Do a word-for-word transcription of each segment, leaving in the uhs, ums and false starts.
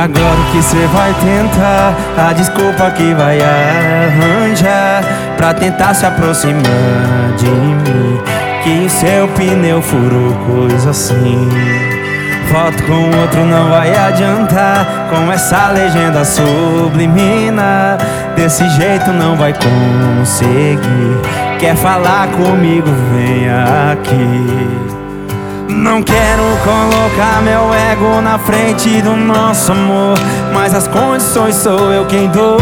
agora o que cê vai tentar? A desculpa que vai arranjar pra tentar se aproximar de mim, que seu pneu furou, coisa assim. Foto com outro não vai adiantar, com essa legenda subliminar. Desse jeito não vai conseguir. Quer falar comigo? Venha aqui. Não quero colocar meu ego na frente do nosso amor, mas as condições sou eu quem dou.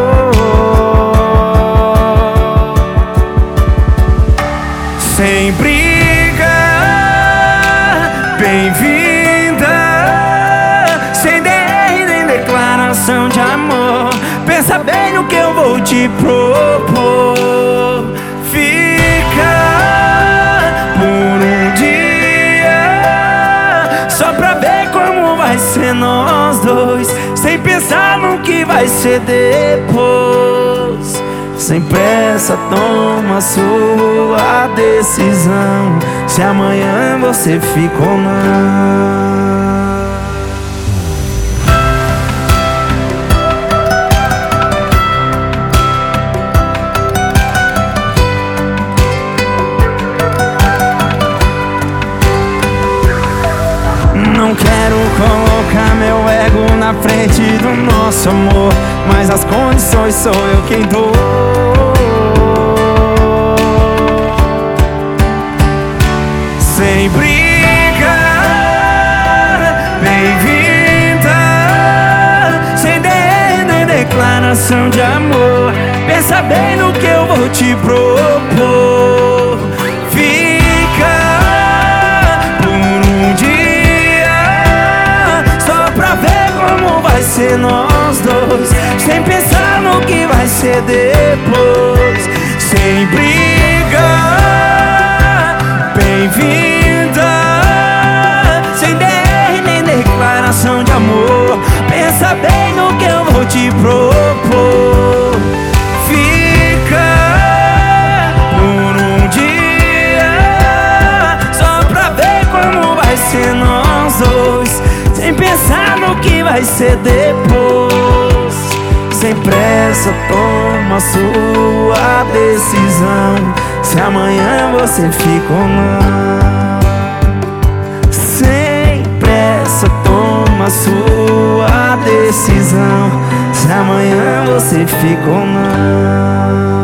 Sem briga, bem-vinda. Sem D R nem declaração de amor. Pensa bem no que eu vou te propor. Fica por um dia, só pra ver como vai ser nós dois, sem pensar no que vai ser depois. Sem pressa, toma sua decisão, se amanhã você fica ou não. Não quero colocar meu ego na frente do nosso amor, mas as condições sou eu quem dou. Sem briga, bem-vinda. Sem D R nem declaração de amor. Pensa bem no que eu vou te propor. Fica por um dia, só pra ver como vai ser nós dois, sem pensar no que vai ser depois. Sem briga, bem-vinda. Sem D R nem declaração de amor. Pensa bem no que eu vou te propor. Fica por um dia, só pra ver como vai ser nós dois, sem pensar no que vai ser depois. Sem pressa, toma sua decisão, se amanhã você fica ou não. Sem pressa, toma sua decisão, se amanhã você fica ou não.